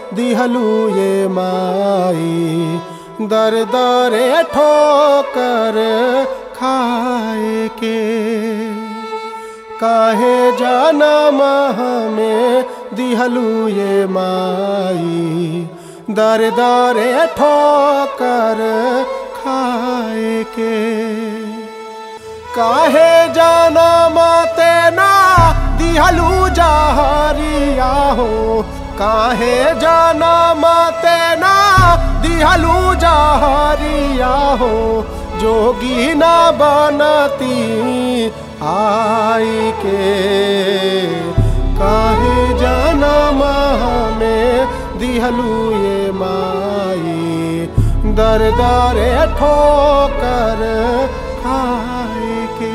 दिहलू ये माई, दर दरे ठोकर खाए के। काहे जनम हमें दिहलू ये माई, दर दरे ठोकर खाए के। काहे जनम तेना दिहलू जहरिया हो, काहे जनम तेना दिहलू जहरिया हो। जोगी न बनती आई के, काहे जनम हमें दिहलू ये माई, दर दरे ठोकर खाए के।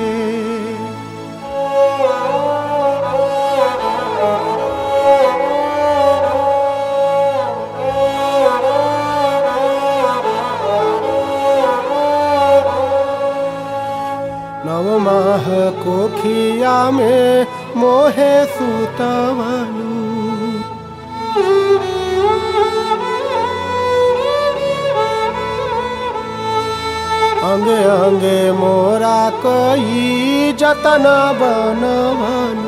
नव माह कोखिया में मोहे सुतवलू, अंगे अंगे मोरा कई जतन बनवलू।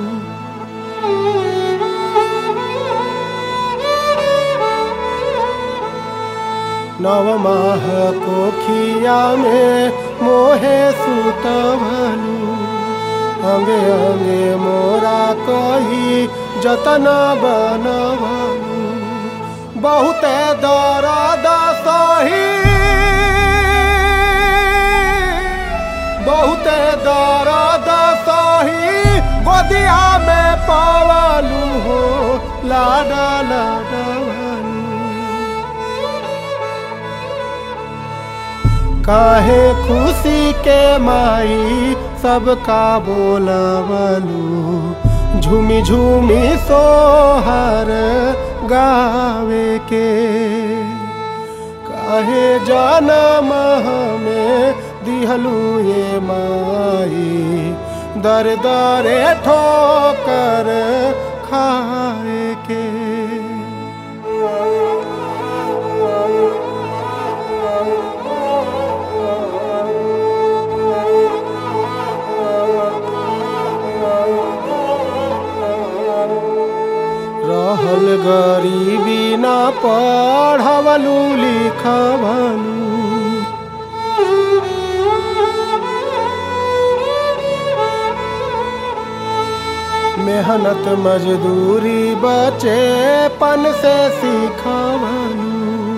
नव माह कोखिया में मोहे सुतवलू, अंगे अंगे मोरा कही जतन बनवलू। बहुते दर्द सही, बहुते दर्द सही गोदिया में पावलू हो, लाडा लाडवलू। काहे खुशी के माई सबका बोलवलू, झूमी झूमी सोहर गावे के। काहे जनम हमें दिहलू ये माई, दर दरे ठोकर खाए के। रहल गरीबी ना पढ़वलू लिखवलू, मेहनत मजदूरी बचेपन से सिखवलू।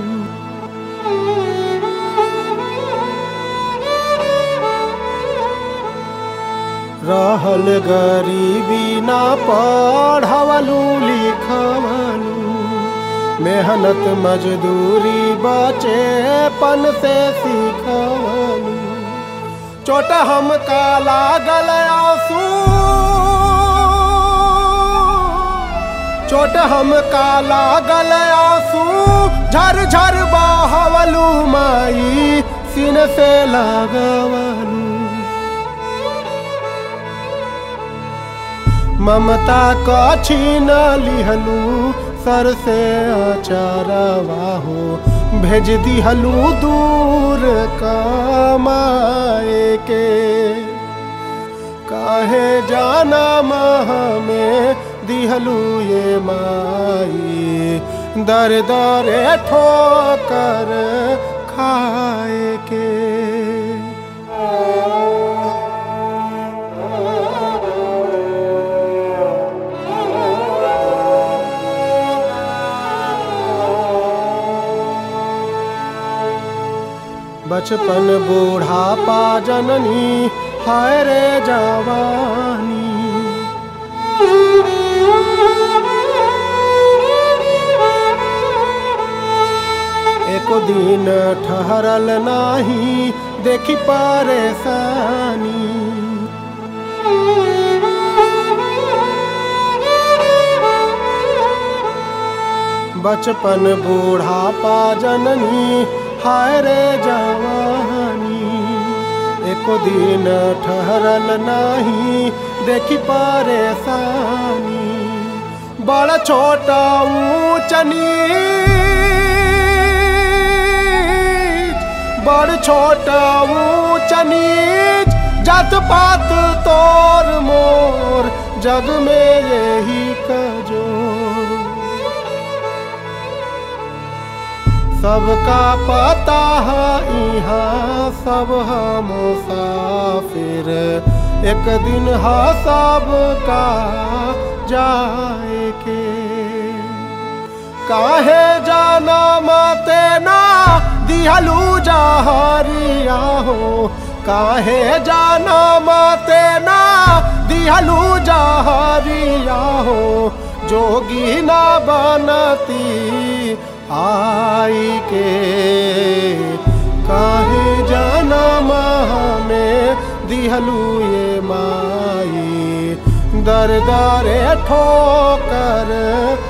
रहल गरीबी ना पढ़वलू लिखवलू, मेहनत मजदूरी बचेपन से सिखवलू। चोट हमका लागल आंसू, चोट हमका लागल आंसू झर झर बहवलू माई, सीने से लगवलू। ममता का छीन लिहलू सर से अचारवा हो, भेज दिहलू दूर कमाए के। काहे जनम हमें दिहलू ये माई, दर दरे ठोकर खाए के। बचपन बूढ़ापा जननी हाय रे जवानी, एको दिन ठहरल नाही देखी परेशानी। बचपन बूढ़ापा जननी हाय रे जवानी, एको दिन ठहरल नाही देखी परेशानी। बड़ छोटा ऊंच नीच, बड़ छोटा ऊंच नीच, जात पात तोर मोर, जग में यही कजोर। सबका पता है यहाँ सब हम मुसाफिर, एक दिन हा सबका जाए के। काहे जाना मते ना दिहलू जहरिया हो, काहे जाना मते ना दिहलू जहरिया हो, जोगी ना बनती आई के। काहे जाना में दिहलू ये माई, दर दरे ठोकर